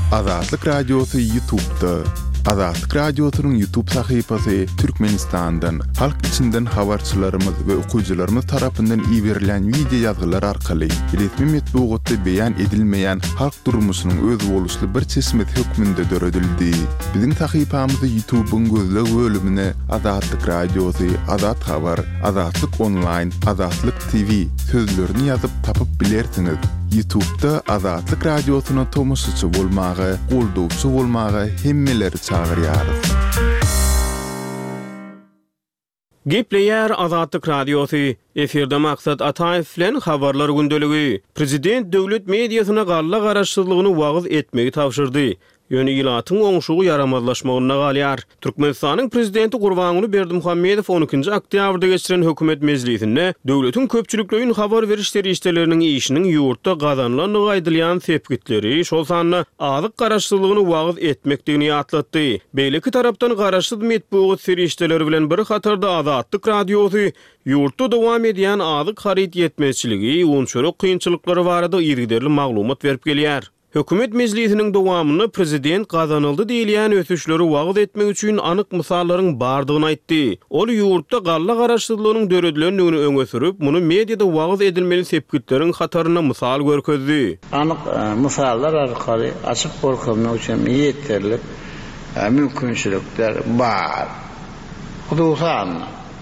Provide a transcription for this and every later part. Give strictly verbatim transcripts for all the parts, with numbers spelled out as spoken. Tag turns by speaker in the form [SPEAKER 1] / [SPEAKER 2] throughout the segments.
[SPEAKER 1] Azatlyk Radiosu YouTube'da. Azatlyk Radiosu'nun YouTube sayfasy Türkmenistan'dan, halk içinden habarçylarymyz we okuyjylarymyz tarapyndan iýerilen video ýazgylar arkaly resmi metbuatda beýan edilmeýän halk durmuşynyň öz boluşly bir çeşmet hökmünde döredildi. Biziň sayfamyzy YouTube'un gözleg bölümine Azatlyk Radiosu, Azat Habar, Azatlyk Online, Azatlyk T V sözlerini ýazyp tapyp bilersiňiz. YouTube'da Azatlyk Radiosu'na tomoşçy bolmagy, goldowçy bolmagy hemmeleri çağırýarys.
[SPEAKER 2] Gepleýär Azatlyk Radiosu. Eferde maksat Ataýew bilen habarlar gündeligi. Prezident döwlet mediasyna galla garaşsyzlygyny wagyz etmegi tapşyrdy. Ýöne ýylatyň oňşugy yaramazlaşmagyna galýar. Türkmenistanyň prezidenti Gurbanuly Berdimuhammedow on ikinji oktýabrda geçiren hökümet mejlisinde döwletiň köpçülikliğin habar veriş terişlerinin işinin ýurtda gazanylany gaýdylýan sepgitleri şol sanyny azyk garaşsyzlygyny wagyz etmekdigini ýatlatdy. Beýleki tarapdan garaşsyz metbuat terişleri bilen bir hatarda Azatlyk Radiosu ýurtda dowam edýän azyk haryt ýetmezçiligi, onçörek kynçylyklary barada ýergiderli maglumat berip gelýär. Hökümet mejlisiniň dowamyny prezident gazanyldy diýilýän ösüşleri wagyz etmek üçin anyk mysallaryň bardygyny aýtdy. Ol ýurtda galla garaşsyzlygynyň döredilerini öňe sürüp, muny mediada wagyz edilmeli sepkitleriň hataryna mysal görkezdi.
[SPEAKER 3] Anyk mysallar arkaly açyk görkezmek üçin ýeterli mümkinçilikler bar. Hudusan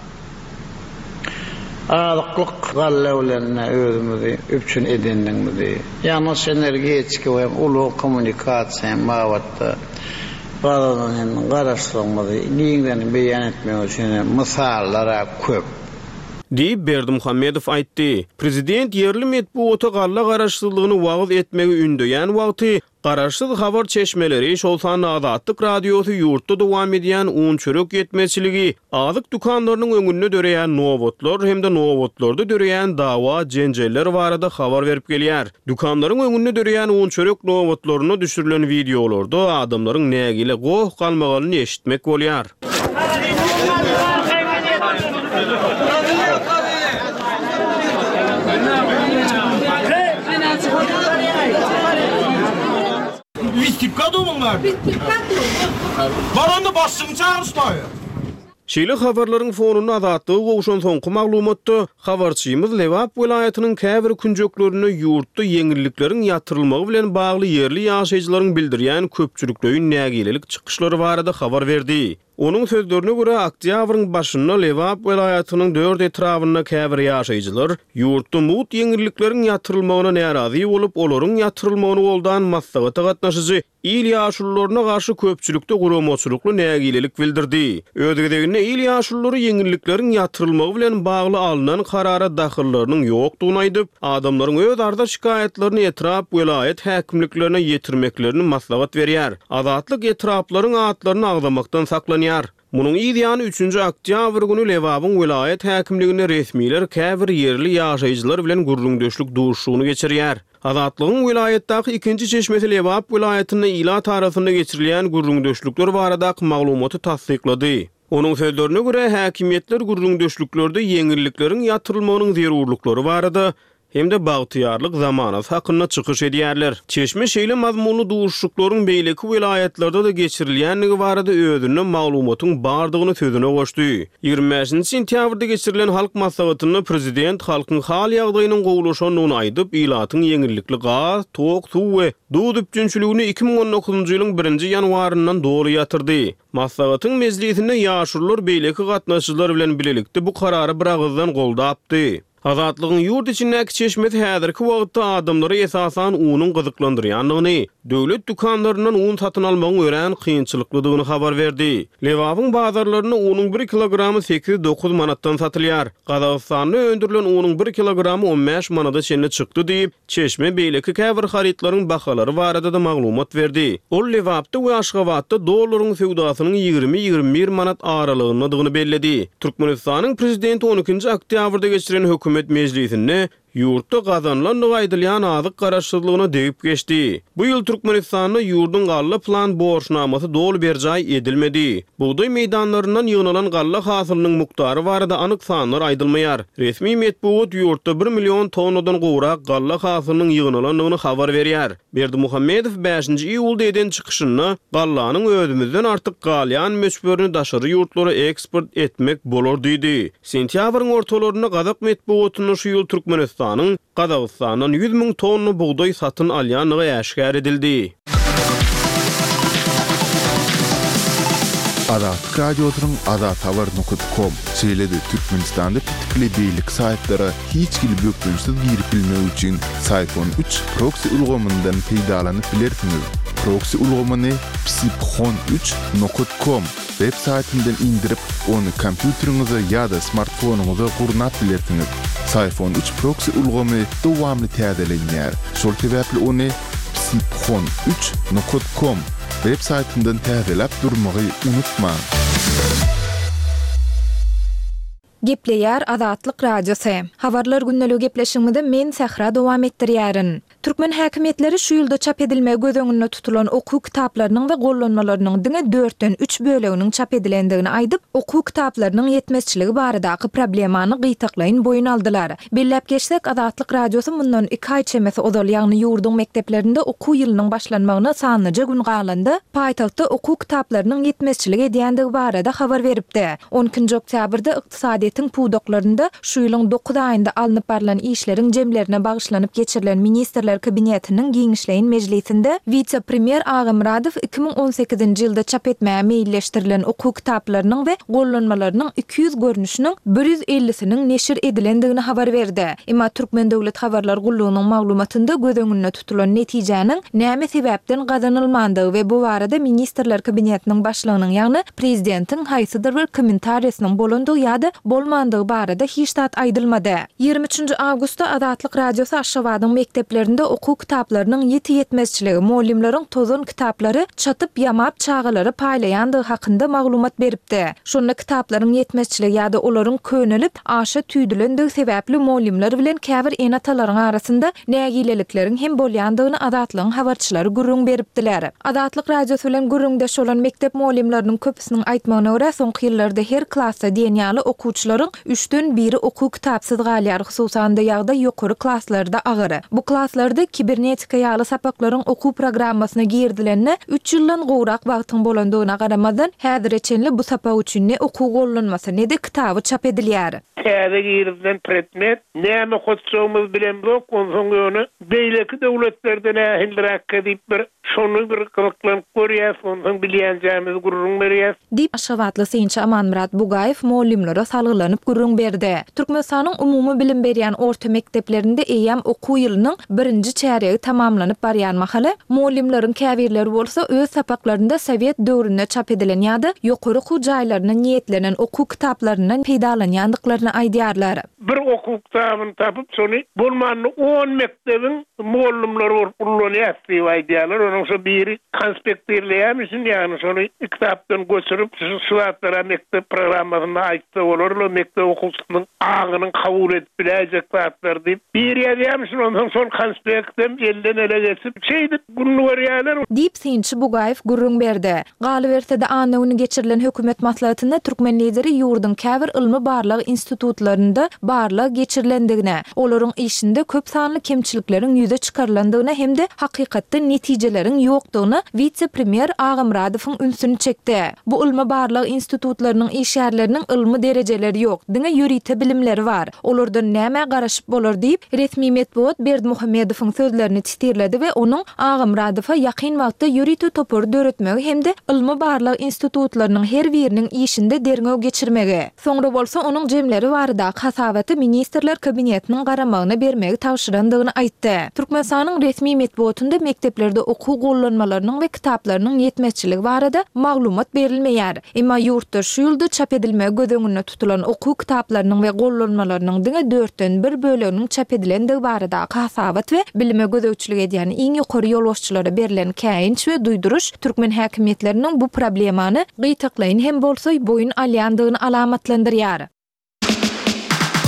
[SPEAKER 3] Azatlyk gallawlaryna özümizi üpçün edendigimizi, ýalnys energetik we uly kommunikasiýa mawatda baranyň garaşsyzlygyny giňden beýan etmek üçin mysallara köp.
[SPEAKER 2] Diýip Berdimuhammedow aýtdy. Prezident ýerli metbuata galla garaşsyzlygyny wagyz etmegi ündüýän wagty garaşsyz habar çeşmeleri şol sanyny Azatlyk Radiosu ýurtda dowam edýän onçörek ýetmezçiligi, azyk dukanlarynyň öňünde döreýän nowotlar hemde nowotlarda döreýän dawa jenjeller barada habar berip gelýär. Dukanlaryň öňünde döreýän onçörek nowotlaryna düşürilen videolarda adamlaryň nägile goh galmagyny eşitmek bolýar.
[SPEAKER 4] Bittikka bunlar. Baranda başsyny çağırışmaýar.
[SPEAKER 2] Şeýle habarlaryň fonuna azatlygy gowşan soňky maglumatda habarçymyz Lewap welaýatynyň käbir künjeklerini ýurtda ýeňillikleriň ýatyrylmagy bilen bagly ýerli ýaşaýjylaryň bildirýän köpçülikliň nägilelik çykyşlary barada habar berdi. Onun sözlerine göre oktýabryň başynda Lewap welaýatynyň dört etrawyna käbir ýaşaýjylar ýurtda mut ýeňillikleriň ýatyrylmagyna närazy bolup, olaryň ýatyrylmagyny boldan maslahaty gatnaşyjy il ýaşullaryna garşy köpçülikde guramaçylykly nägilelik bildirdi. Ödegidegine il ýaşullary ýeňillikleriň ýatyrylmagy bilen bagly alynan karara dahyllarynyň ýokdugyny aýdyp, adamlaryň öz arda şikaýetlerini etrap welaýat häkimliklerine ýetirmeklerini maslahat berýär. Azatlyk etraplaryň atlaryny agdamakdan saklanýar. Munun ýa-da üçünji oktýabr güni Lewapyň welaýat häkimligine resmiler käbir ýerli ýaşaýjylar bilen gurrundeşlik duşugyny geçirýär. Azatlygyň welaýatdaky ikinji çeşmesi Lewap welaýatyna ila tarapynda geçirilýän gurrundeşlikler baradaky maglumaty tasdiklady. Onun sözlerine göre häkimetler gurrundeşliklerde ýeňillikleriň ýatyrylmagynyň zerurlyklary barada hemde bagtyarlyk zamanat hakyna çykyş edýärler. Çeşme şeýle mazmunly duşuklaryň beýleki welaýatlarda da geçirilýänligi barada özüne maglumatyň bardygyny sözüne goşdy. ýygrimi beşinji sentýabrda geçirilen halk maslahatyny prezident halkyň hal ýagdaýynyň gowulaşanyny aýdyp, ilatyň ýeňillikli gaz, tok, suw we duw düpçünçiligini iki ming on dokuzunji ýylyň birinji ýanwaryndan doly ýatyrdy. Maslahatyň mejlisinde ýaşurlar beýleki gatnaşyjylar bilen bilelikde bu karary bir agızdan goldapdy. Azatlygyň ýurt içindäki çeşmeti häzirki wagtda adamlary esasan unyň gyzyklandyrýanlygyny, döwlet dukanlaryndan un satyn almagyň ören kynçylyklydygyny habar berdi. Lewapyň bazarlaryna unyň bir kilogramy sekiz dokuz manatdan satylýar. Gazagystanda öndürilen unyň bir kilogramy on beş manada çenli çykdy diýip, çeşme beýleki käbir harytlaryň bahalary barada da maglumat berdi. Ol Lewapda we Aşgabatda dollaryň sewdasynyň ýygrimi ýygrimi bir manat aralygyndadygyny belledi. Türkmenistanyň prezidenti on ikinji oktýabrda geçiren hökümet mejlisinde Ýurtda gazanlan gaýdylýan azyk garaşdyrlygyna degip geçdi. Bu ýyl Türkmenistanyň ýurdun galla plan borçnamasy dol berjay edilmedi. Buğday meydanlarından ýygnalan galla hasylynyň muktary barada anyk sanlar aýdylmaýar. Resmi medeniýet ýurtda bir million tonnadan gowrak galla hasylynyň ýygnalandygyny habar berýär. Berdi Muhammedow beşinji iýulda eden çykyşyny gallanyň özümizden artyk galýan möçberini daşary ýurtlara eksport etmek bolar diýdi. Sentýabryň ortalaryna Gazak medeniýetyny şu ýyl Türkmenistanyň Gazakstandan yüz min tonna buğday satyn alýanyny äşkär edildi.
[SPEAKER 1] Azat radiosynyň azat habar nokta com şeýledi Türkmenistanda pitkili beýlik saýtlary hiç gil bökdünsiz girip bilmek üçin Sayfon üç proxy ulgamyndan peýdalanyp bilersiňiz. Proxy ulgamyny psipxon üç nokta com web saýtyndan indirip onu kompýuteriňize ýa-da smartfonuňyza gurnap bilersiňiz. Sayfon üç proxy ulgamy dowamly täzelenýär. Şol sebäpli onu psipxon üç nokta com web saýtyndan täzelep durmagy unutma.
[SPEAKER 5] Gepleýär Azatlyk radiosu. Habarlar günnälik gepleşigimizde men Sahra dowam etdirýärin. Türkmen häkimetleri şu ýylda çap edilme gözöňünde tutulan okuw kitaplarynyň we gollanmalarynyň diňe dörtden üç böleginiň çap edilendigini aýdyp, okuw kitaplarynyň ýetmezçiligi baradaky problemany gytaklaýyn boyun aldylar. Bellep geçsek, Azatlyk radiosu mundan iki aý çemesi odal ýagny ýurdun mekdeplerinde okuw ýylynyň başlanmagyna sanlyja gün galandy. Paýtagtda okuw kitaplarynyň ýetmezçiligi edýändigi barada habar beripdi. on ikinji oktýabrda ykdysadiýetiň puwdoklarynda şu ýylyň dokuz aýynda alınıp barilen işleriň jemlerine bagyşlanyp geçirilen ministrler kabinetinin giňişleýin mejlisinde vice-premier Agymradow iki bin on sekizinji ýylda çap etmäge meýilleşdirilen okuw kitaplarynyň we gollanmalarynyň iki yüz görnüşiniň bir yüz ellisiniň neşir edilendigini habar berdi. Emma Türkmen Döwlet Habarlar Gullugynyň maglumatynda gözöňünde tutulan netijäniň näme sebäpden gazanylmandygy we bu barada ministrler kabinetiniň başlygynyň ýagny prezidentiň haýsydyr bir kommentariýasynyň bolandygy ýa-da bolmandygy barada hiç zat aýdylmady. ýygrimi üçinji awgustda Azatlyk radiosu Aşgabatyň mekdeplerinde okuw kitaplarynyň ýeti ýetmezçiligi, muallimleriň tozun kitaplary çatyp ýamap çağalary paýlaýandygy hakynda maglumat beripdi. Şonda kitaplaryň ýetmezçiligi ýa-da olaryň könelip aşa tüýdülendigi sebäpli muallimler bilen käbir enatalaryň arasynda nägileliklerin hem bolýandygyny Azatlygyň habarçylary gurrun beripdiler. Azatlyk radiosu bilen gurrundaş olan mektep muallimleriniň köpüsiniň aýtmagyna görä soňky ýyllarda her klassa diýenýaly okuwçylaryň üçden biri okuw kitapsyz galýar, hususan da ýagda ýokary klasslarda agyry. Bu klasslarda kibernetika ýaly sapaklaryň okuw programmasyna girdilenine üç ýyldan gowrak wagtyň bolandygyna garamadan häzir eçenli bu sapa üçin ne okuw gollanmasy ne de kitaby çap edilýär.
[SPEAKER 6] Täze girdilen predmet näme hoçsagymyz bilen bok, onsoň ýöne beýleki döwletlerden ähilrak edip bir şonu bir kılıklanıp görýär, ondan bilýänjämiz gurrun berýär.
[SPEAKER 5] Dip Aşgabatly Seýinçi Amanmurat Bugaýew muallimlere salgylanyp gurrun berdi. Türkmenistanyň umumy bilim berýän orta mekdeplerinde eýam okuw ýylynyň birinji çäregi tamamlanyp barýan mahaly, muallimleriň käbirleri bolsa öz sapaklarynda Sowet döwründe çap edilen ýa-da ýokary okuw jaýlaryna niýetlenen okuw kitaplaryndan peýdalanýandyklaryny aýdýarlar.
[SPEAKER 6] Bir okuw kitabyny tapyp şonu bolmany on mekdebiň muallimleri bolup kullanýar diýip aýdýarlar. Onuň şu biri konspekt berýärmisin, ýani şonu kitapdan göçürüp şu suwatlara mektep programmasyna aýtsa bolar, mektep okuwçysynyň agyny kabul edip biläjek zatlar diýip berýärmisin, ondan soň konspektem elden ele geçip şeýdi günni görýärler.
[SPEAKER 5] Dip Seýinçi Bugaýew gurrun berdi. Galybertede anyny geçirilen hökümet maslahatynda türkmen lideri ýurdun käbir ilmi barlyk institutlarynda barlyk geçirilendigine, olaryň işinde köp sanly kemçilikleriň ýüze çykarlandygyna hem-de hakykatda netijelerin ýokdugyna vice-premier Agymradowyň ünsüni çekdi. Bu ilmi barlyk institutlarynyň işgärleriniň ilmi derejeleri ýok, diňe ýörite bilimleri bar. Olardan näme garaşyp bolar diýip resmi medeniýet Berdi Muhammedowyň sözlerini titirledi we onuň Agymradowa ýakyn wagtda ýörite topar döretmegi hem-de ilmi barlyk institutlarynyň her biriniň işinde derňöw geçirmegi. Soňra bolsa onuň jemleri barada hasabaty ministrler kabinetiniň garamagyna bermegi tawşyrandygyny aýtdy. Türkmenistanyň resmi medeniýetinde mekdeplerde okuw gollanmalarynyň we kitaplarynyň ýetmezçiligi barada maglumat berilmeýär. Emma ýurtda şu ýylda çap edilmegi gözöňünde tutulan okuw kitaplarynyň we gollanmalarynyň diňe dörtden bir böleginiň çap edilendigi barada hasabat we bilime gözökçilik edýän iň ýokary ýolbaşçylara berilen käýinç we duýduruş türkmen häkimetläriniň bu problemany gytaklaýyn hem bolsa boyun alýandygyny alamatlandyrýar.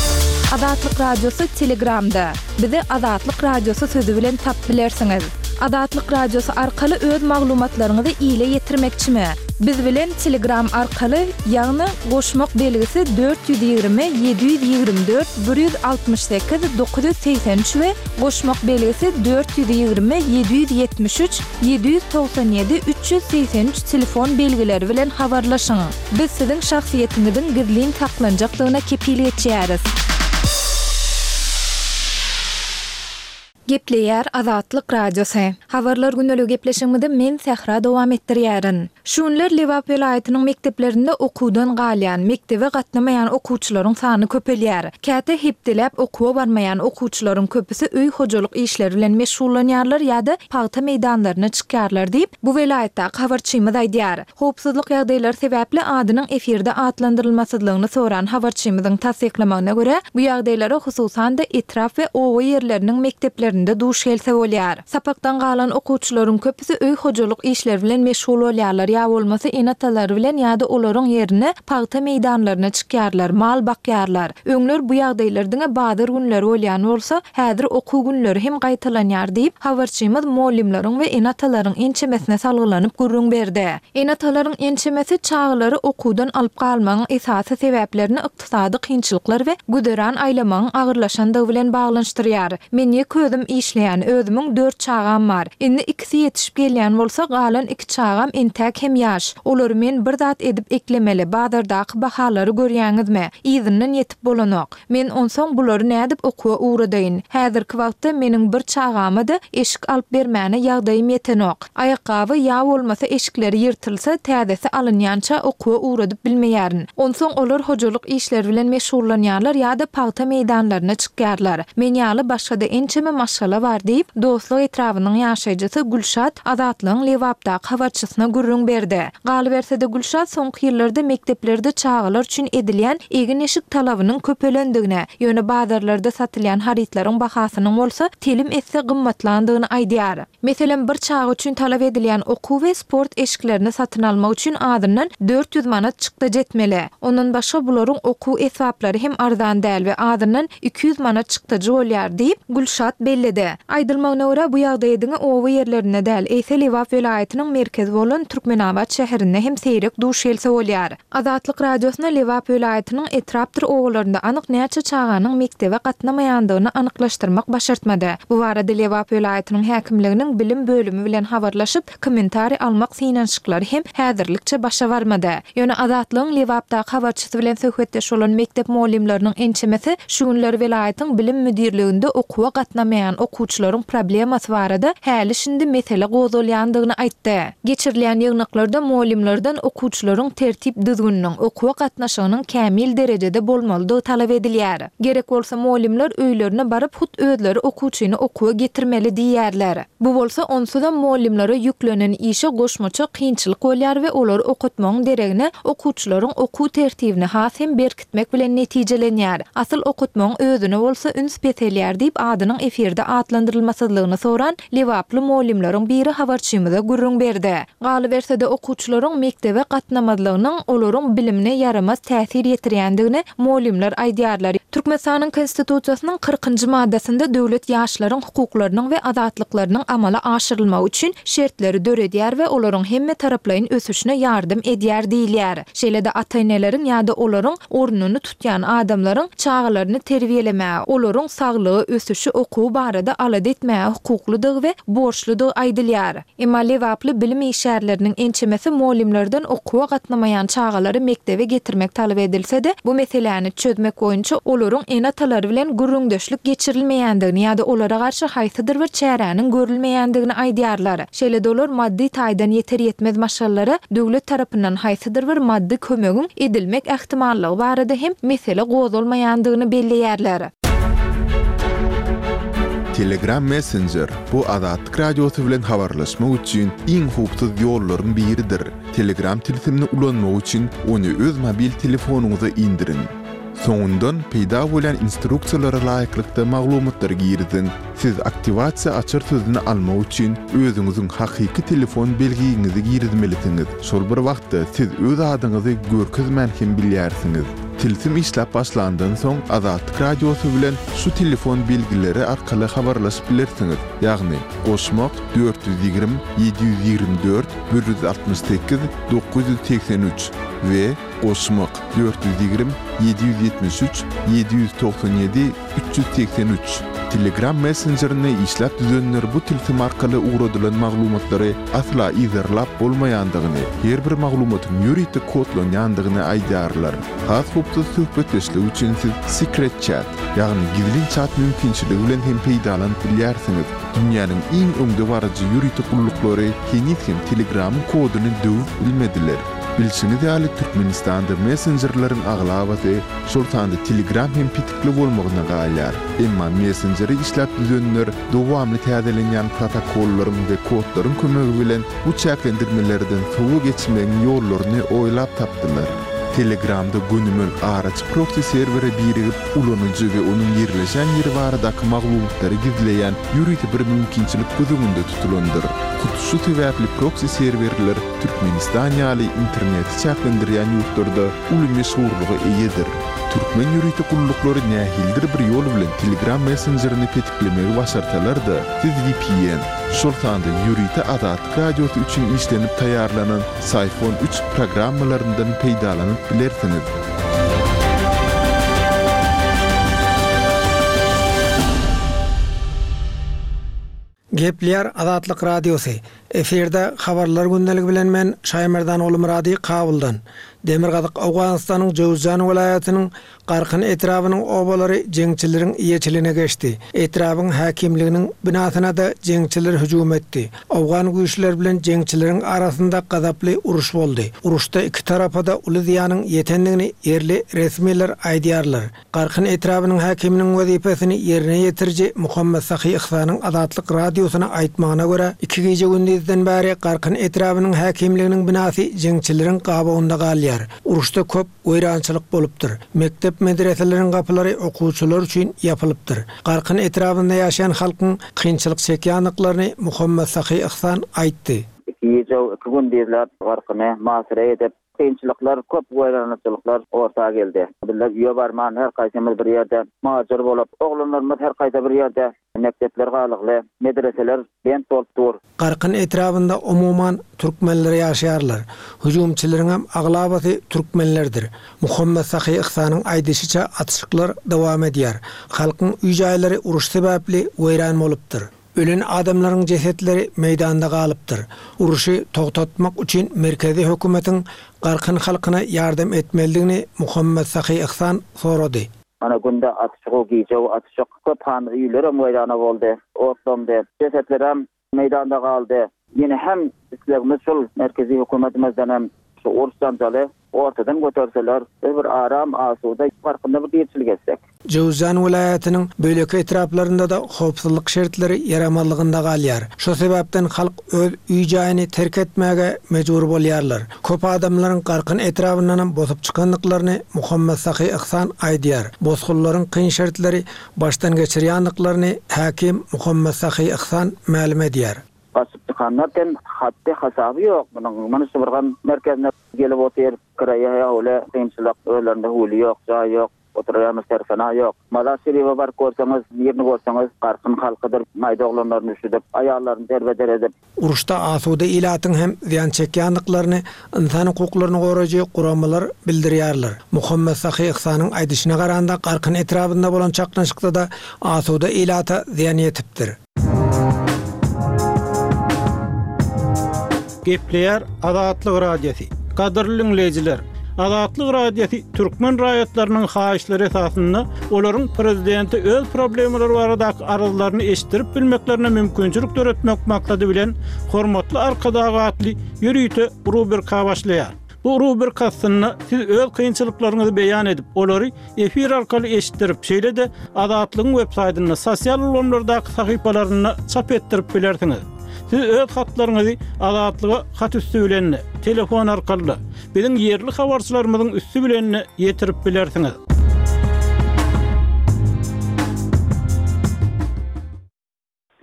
[SPEAKER 5] Azatlyk Radiosu Telegramda. Bizi Azatlyk Radiosu sözü bilen tap bilersiňiz. Azatlyk Radiosu arkaly öz maglumatlaryňyzy ýyla ýetirmekçimi? Biz bilen Telegram arkaly ýagny goşmak belgisi dört yüz ýygrimi yedi yüz ýygrimi dört bir yüz altmış sekiz dokuz yüz seksen üç we goşmak belgisi dört yüz ýygrimi yedi yüz ýetmiş üç yedi yüz doksan ýedi üç yüz seksen üç telefon belgileri bilen habarlaşyň. Biz siziň şahsiýetiňizin gizliň saklanjakdygyna kepillik etýäris. Gepleýär Azatlyk Radiosu. Habarlar günnälik gepleşigimizde men Sehra dowam etdirýärin. Şunlar Liwap welaýatynyň mekdeplerinde okuwdan galýan, mektebe gatnamaýan okuwçylaryň sany köpelýär. Käte hepdelep okuwa barmaýan okuwçylaryň köpüsi öý hojalyk işleri bilen meşgullanýarlar ýa-da paýta meýdanlaryna çykýarlar diýip bu welaýatda habarçymyz aýdýar. Howpsuzlyk ýagdaýlary sebäpli adynyň efirde atlandyrylmasydlygyny soran habarçymyzyň tasdiklamagyna görä, bu ýagdaýlara hususan da etraf we owa ýerleriniň mekteplerinde duş gelse bolýar. Sapakdan galan okuwçylaryň köpüsi öý hojalyk işleri bilen meşgul bolýarlar ýa bolmasa enatalary bilen ýa-da olaryň ýerine paýta meýdanlaryna çykýarlar, mal bakýarlar. Öňler bu ýagdaýlardyň badyr günleri bolýan bolsa, häzir okuw günleri hem gaýtalanýar diýip habarçymyz molimlaryň we enatalaryň ençemesine salgylanyp gurrun berdi. Enatalaryň ençemesi çağlary okuwdan alyp galmagyň esasy sebäplerini ykdysady kynçylyklar we güderan aýlamagyň agyrlaşandygy bilen baglanşdyrýar. Meni közüm işleýän özümiň dört çağam bar. Indi ikisi ýetişip gelýän bolsa, galan iki çağam entäk hem ýaş. Olar men bir zat edip eklemeli. Bazardaky bahalary görýäňizmi? Ýygynyň ýetip bolanok. Men onsoň bulary nädip okuwa uğradyn. Häzirki wagtda meniň bir çağamy-da eşik alyp bermäne ýagdaýym ýetenok. Aýakaby ýa bolmasa eşikleri ýyrtylsa, täzesi alynýança okuwa uğradyp bilmeýärin. Onsoň olar hojalyk işleri bilen meşgullanýarlar ýa-da paýta meýdanlaryna çykýarlar. Men ýaly başga da ençeme maşgala bar diýip dostlyk etrawynyň ýaşaýjysy Gülşat Azatlyň Liwapda habarçysyna gurrun berdi. Galy bersede Gülşat soňky ýyllarda mekdeplerde çağalar üçin edilýän egin eşik talabynyň köpelendigine, ýöne bazarlarda satylýan haritlaryň bahasynyň bolsa telim etse gymmatlandygyny aýdýar. Meselem bir çağa üçin talap edilýän okuw we sport eşiklerini satyn almak üçin adyndan dört yüz manat çykda jetmeli. Ondan başga bularyň okuw esbaplary hem arzan däl we adyndan iki yüz manat çykdaja bolýar diýip Gülşat bellidi. Aýdylmagyna görä bu ýagdaýyň owa ýerlerine däl, eýse Liwap welaýatynyň merkezi bolan Türkmenabad şäherinde hem seýrek duş gelse bolýar. Azatlyk Radiosyna Liwap welaýatynyň etrapdyr owalarynda anyk näçe çağanyň mektebe gatnamaýandygyny anyklaşdyrmak başartmady. Bu barada Liwap welaýatynyň häkimliginiň bilim bölümi bilen habarlaşyp kommentari almak synanşyklary hem häzirlikçe başa barmady. Ýöne Azatlyň Liwapda habarçysy bilen söhbetdeş bolan mektep molimlarynyň ençemesi şu günleri welaýatyň bilim müdirliginde okuwa gatnamaýan okuwçylaryň problemasy barada häli şimdi mesele gozulýandygyny aýtdy. Geçirilýän ýygnaklarda molimlerden okuwçylaryň tertip düzgünliğiniň okuwa gatnaşygynyň kämil derejede bolmalydygy talap edilýär. Gerek bolsa molimler öýlerine baryp hut özleri okuwçyny okuwa getirmeli diýýärler. Bu bolsa onsuda molimlere yüklenen işe goşmaça kynçylyk bolýar we olar okutmagyň deregine okuwçylaryň okuw tertibini has hem berkitmek bilen netijelenýär. Asyl okutmagyň özüne bolsa üns betelýär diýip adynyň efirde atlandyrylmasydlygyny soran Liwaply molimleriň biri habarçymyza gurrun berdi. Galy bersede okuwçylaryň mektebe gatnamadlygynyň olaryň bilimine yaramas täsir ýetirýändigini molimler aýdýarlar. Türkmenistanyň konstitusiýasynyň kırkıncı maddesinde döwlet ýaşlaryň hukuklarynyň we azatlyklarynyň amala aşyrylmagy üçin şertleri döredýär we olaryň hemme taraplaryň ösüşine ýardym edýär diýilýär. Şeýle-de ata-eneleriň ýa-da olaryň ornuny tutýan adamlaryň çağalaryny terbiýeleme, olaryň saglygy, ösüşi, okuw barada alad etmäge hukukludygy we borçludygy aýdylýar. Emma Liwaply bilim işärleriniň ençemesi molimlerden okuwa gatnamaýan çağalary mektebe getirmek talap edilse-de, bu meseleni çözmek boýunça olaryň enatalary bilen gurrundeşlik geçirilmeýändigini ýa-da olara garşy haýsydyr bir çäräniň görülmeýändigini aýdýarlar. Şeýle-de olar maddi taýdan ýeter ýetmez maşgallara döwlet tarapyndan haýsydyr bir maddi kömegiň edilmek ähtimallygy barada hem mesele gozulmaýandygyny belleýärler.
[SPEAKER 1] Telegram Messenger bu Azatlyk Radiosu bilen habarlaşmak üçin iň hupsuz ýollaryň biridir. Telegram tilsimini ulanmak üçin onu öz mobil telefonuňyza indirin. Soňundan peýda bolan instruksiýalara laýyklykda maglumatlar girdin. Siz aktivasiýa açar sözüni almak üçin özüňiziň hakyky telefon belgiňizi girdimeliňiz. Şol bir wagtda siz öz adyňyzy görkezmän hem bilýärsiňiz. Tilsim işläp başlandan soň Azatlyk radiosy bilen şu telefon belgileri arkaly habarlaşyp bilersiňiz. Ýagny goşmak dört yüz ýigirme yedi yüz ýigirme dört bir yüz altmyş sekiz dokuz yüz seksen üç we goşmak dört yüz ýigirme yedi yüz ýetmiş üç yedi yüz doksan ýedi üç yüz seksen üç. Telegram Messenger'ine işläp düzenler bu tilsim arkaly uğradylan maglumatlary asla izerlap bolmaýandygyny, her bir maglumatyň ýürüýte kodlanýandygyny aýdarlar. Has hupda söhbetleşlik üçin siz secret chat, ýagny gizli chat mümkinçiligi bilen hem peýdalanyp bilýärsiňiz. Dünýäniň iň öňde barajy ýürüýte gullukları henüz hem Telegram'yň koduny döwüp bilmediler. Bilsiniz ýaly Türkmenistanda messengerlaryň aglabaty şoltanda Telegram hem pitikli bolmagyna gaýlar. Emma messengeri işläp düzenler dowamly täzelenýän protokollaryň we kodlaryň kömegi bilen bu çäklendirmelerden sowu geçmeň ýollaryny oýlap tapdylar. Telegramda günümül araç proxy serveri birigip ulanyjy we onuň ýerleşen ýeri baradaky maglumatlary gizleýän ýürüýte bir mümkinçilik gözüňde tutulandyr. Şu sebäpli proxy serverler Türkmenistan ýaly internet çäklendirýän ýurtlarda uly meşhurlygy eýedir. Türkmen ýürüýte gullukları nähildir bir ýol bilen Telegram messengerini petiklemegi başartalar-da siz V P N, şoltanda ýürüýte Azatlyk radiosy üçin işlenip taýýarlanan Sayfon üç programmalaryndan peýdalanyp bilersiňiz.
[SPEAKER 7] Gepler Azatlyk radiosy. Eferde habarlar gündəligi bilen men Şaýmerdan oğlu Murady Kabuldan. Demirgazyk Awganystanyň Jowzjan welaýatynyň Garkyn etrabynyň obalary jeňçileriň iýeçiligine geçdi. Etrabyň häkimliginiň binasyna da jeňçiler hüjum etdi. Awgan güýçler bilen jeňçileriň arasynda gazaply uruş boldy. Uruşda iki tarapa da uly ziýanyň ýetendigini yerli resmiler aýdýarlar. Garkyn etrabynyň häkiminiň wezipesini ýerine ýetirji Muhammed Sahy Ihsanyň Azatlyk radiosyna aýtmagyna görä iki gece gündizden bäri Garkyn etrabynyň häkimliginiň binasy jeňçileriň gabagynda galýar. Uruşda köp oýrançylyk bolupdyr. Mektep medreseleriň gapylary okuwçylar üçin ýapylypdyr. Garkyn etrabynda ýaşaýan halkyň kynçylyk çekýänliklaryny Muhammed Sahy Ihsan aýtdy.
[SPEAKER 8] Iki gündizler Garkyny masire edip kynçylyklar, köp oýrançylyklar ortaga geldi. Bular ýa barman her gaýsymyz bir ýerde majur bolup, oglanlarymyz her gaýda bir ýerde mektepler galykly, medreseler ben tolpdur.
[SPEAKER 7] Garkyn etrabynda umuman türkmenler ýaşaýarlar. Hüjumçylaryň hem aglabaty türkmenlerdir. Muhammed Sahy Ihsanyň aýdyşyça atışyklar dowam edýär. Halkyň üýjaýlary uruş sebäpli weýran bolupdyr. Ölen adamlaryň jesetleri meýdanda galypdyr. Uruşy togtatmak üçin merkezi hökümetiň Garkyn halkyna ýardam etmeligini Muhammed Sahy Ihsan sorady.
[SPEAKER 8] Ana günde atışyk giýjek, atışyk köp han üýlerim weýrana boldy. Otlamdy. Jesetlerim meýdanda galdy. Ýene hem islegimiz şol merkezi hökümetimizden hem şu uruş janjaly ortadan götürseler, bir aram asuda farkında bir ýerçilik etsek.
[SPEAKER 7] Jowzjan welaýatynyň böleki etraplarynda da howpsuzlyk şertleri ýaramanlygynda galýar. Şo sebäpden halk öz üýjaýyny terk etmäge mejbur bolýarlar. Köp adamlaryň Garkyn etrabyndan bozup çykanlyklaryny Muhammed Sahy Ihsan aýdýar. Bozgullaryň kyn şertleri baştan geçirýänliklaryny häkim Muhammed Sahy Ihsan ma'lum edýär.
[SPEAKER 8] Basıp çıkanlarken hatta hasaby yok. Bunun manysy birgan merkezine gelip otyr, kiraya ýa-da kynçylyk öýlerinde huly yok, jaý yok, oturýan serfana yok. Malasiri bar görseňiz, ýerini görseňiz, Garkyn halkydyr, maýda oglanlaryny üşüdip, aýallaryny derbeder edip.
[SPEAKER 7] Uruşda asuda ilatyň hem ziýan çekýänliklaryny insan hukuklaryny goraýjy guramalar bildirýärler. Muhammed Sahy Ihsanyň aýdyşyna garanda Garkyn etrabynda bolan çaknaşykda da asuda ilata ziýan ýetipdir.
[SPEAKER 9] Gepleýär Azatlyk radiosy. Gadyrly dinleýijiler, Azatlyk radiosy türkmen raýatlarynyň haýyşlary esasynda olaryň prezidenti öz problemleri baradaky arazylaryny eşdirip bilmeklerine mümkinçilik töretmek maksady bilen hormatly arkadagatly ýürüýte rubrika başlaýar. Bu rubrikasyny siz öz kynçylyklaryňyzy beýan edip, olary efir arkaly eşitdirip, şeýle de Azatlygyň web saýtyna, sosial ulanlardaky sahypalaryna çap etdirip bilersiňiz. Siz öz hatlaryňyzy Azatlyga hat üstü bilen telefon arkaly biziň ýerli habarçylarymyzyň üstü bilen ýetirip bilersiňiz.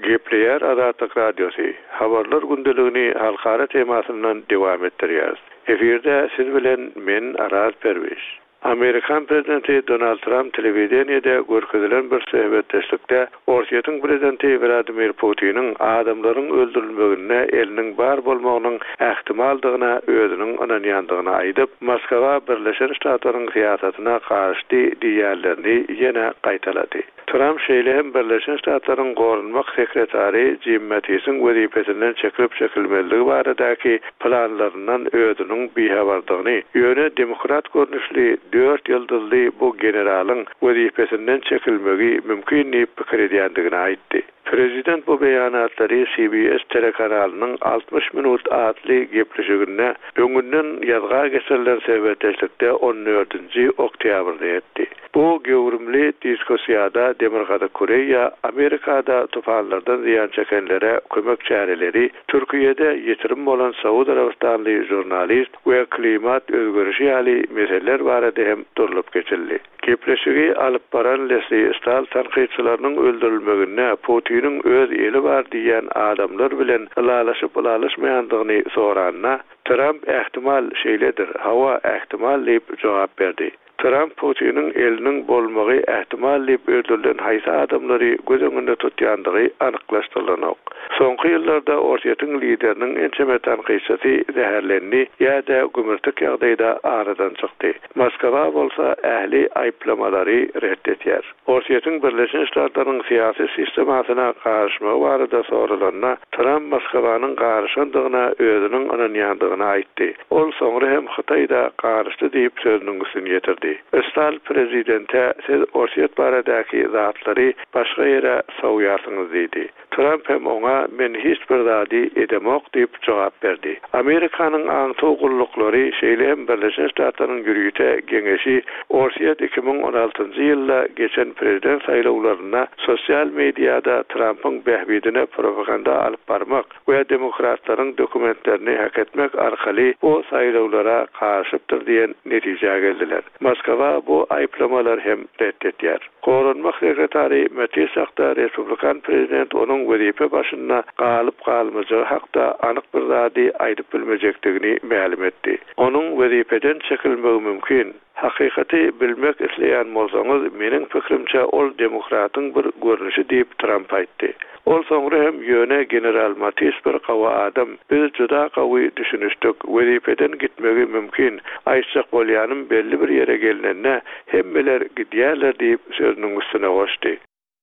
[SPEAKER 10] Gepleyer Azatlyk Radiosu habarlar gündeligini halkara temasyndan dewam etdirýär. Eferde siz bilen men Araz Perwiş. Amerikan prezidenti Donald Trump televizionyada görkezilen bir söhbetdeşlikde Russiýanyň prezidenti Vladimir Putinin adamlaryň öldürilmegine eliniň bar bolmagynyň ähtimaldygyna özüniň ananýandygyna aýdyp, Moskwa Birleşen Ştatlaryň siýasatyna karşy diýerlerini ýene gaýtalady. Trump şeýle hem Birleşen Ştatlaryň gorunmak sekretary Jim Mattis'in wezipesinden çekilip çekilmeligi baradaky planlaryndan özüniň bihabardygyny, ýöne demokrat görnüşli dört ýyldızly bu generalyň wezipesinden çekilmegi mümkin diýip pikir edýändigini aýtdy. Prezident bu beýanatlary C B S telekanalynyň altmış minut adly gepleşiginde öňünden ýazga geçirilen sebäpleşikde on dördünji oktýabrda etdi. Bu gowrumly diskussiýada Demirgada Koreýa, Amerikada tufanlardan ziýan çekenlere kömek çäreleri, Türkiýede ýetirim bolan Saudi Arabistanly jurnalist we klimat özgörüşi ýaly meseleler barada hem durulup geçildi. Gepleşigi alyp baran Leslie Stahl tanqidçilarynyň öldürilmegine Putin'in öz eli bar diýen adamlar bilen ılalaşyp ılalaşmaýandygyny soranna Trump ähtimal şeýledir, hawa ähtimal diýip jogap berdi. Trump Putin'in elinin bolmagy ähtimal diýip öldürilen haýsy adamlary göz öňünde tutýandygy anyklaşdyrylanok. Soňky ýyllarda Russiýanyň lideriniň ençeme tanqidçisi zäherlendi ýa-da gümürtük ýagdaýda aradan çykdy. Moskwa bolsa ähli aýplamalary reddetýär. Russiýanyň Birleşen Ştatlaryň syýasy sistemasyna garşymy barada soralanna Trump Moskwanyň garşyndygyna özüniň ananýandygyny aýtdy. Ol soňra hem Hytaýda garşdy diýip sözüniň üstüne ýetirdi. Östal prezidente siz Russiýa baradaky zatlary başga ýere sowýarsyňyz diýdi. Trump hem oňa men hiç bir zady edemok diýip jogap berdi. Amerikanyň aňty gullukları şeýle hem Birleşen Ştatlaryň ýürüýte geňeşi Russiýa iki bin on altynjy ýylda geçen prezident saýlawlaryna sosial mediada Trump'yň behbidine propaganda alyp barmak we demokratlaryň dokumentlerini hak etmek arkaly o saýlawlara karşypdyr diýen netije geldiler. Moskwa bu aýplamalar hem reddetýär. Gorunmak sekretary Mattis hakda Respublikan prezident onuň wezipe başynda galyp galmajagy hakda anyk bir zady aýdyp bilmejekdigini ma'lum etdi. Onuň wezipeden çekilmegi mümkin. Hakykaty bilmek isleýän bolsaňyz meniň fikrimçe ol demokratyň bir görnüşi diýip Trump aýtdy. Ol soňra hem ýöne general Mattis bir gawa adam biz juda gawy düşünüşdik. Wezipeden gitmegi mümkin. Aýtsak bolýanym belli bir ýere gelinende hemmeler gidýärler diýip sözüniň üstüne goşdy.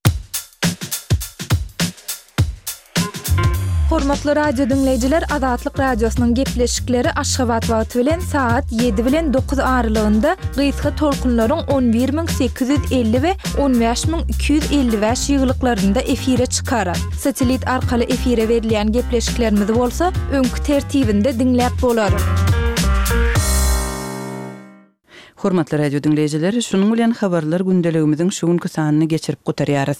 [SPEAKER 5] Hormatly radio dinleyijiler, Azatlyk radiosynyň gepleşikleri Aşgabat wagty bilen saat ýedi bilen dokuz aralygynda gysga tolkunlaryň on bir min sekiz ýüz elli we on beş min iki ýüz elli beş ýyglyklarynda efire çykarar. Satelit arkaly efire berilýän gepleşiklerimiz bolsa öňkü tertibinde dinläp bolar.
[SPEAKER 11] Hormatly radio dinleyijiler, şunuň bilen habarlar gündeligimiziň şu günkü sanyny geçirip gutarýarys.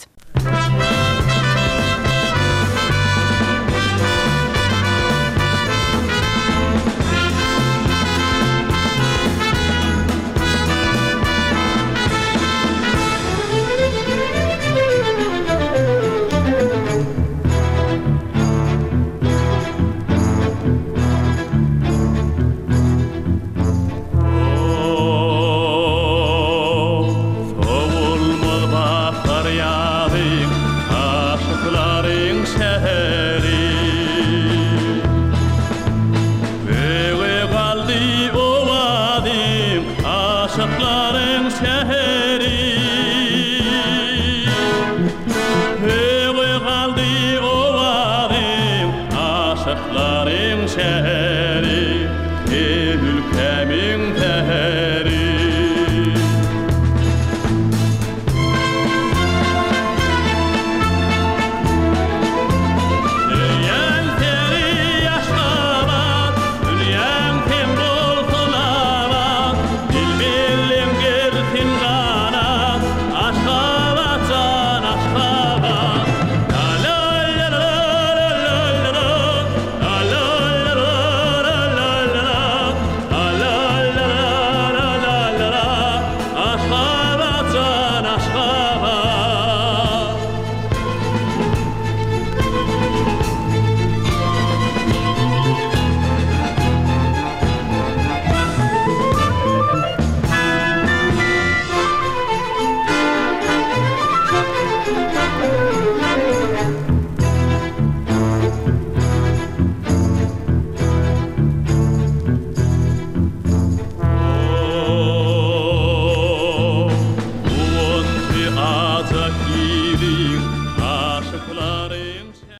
[SPEAKER 12] Aşıkların şehri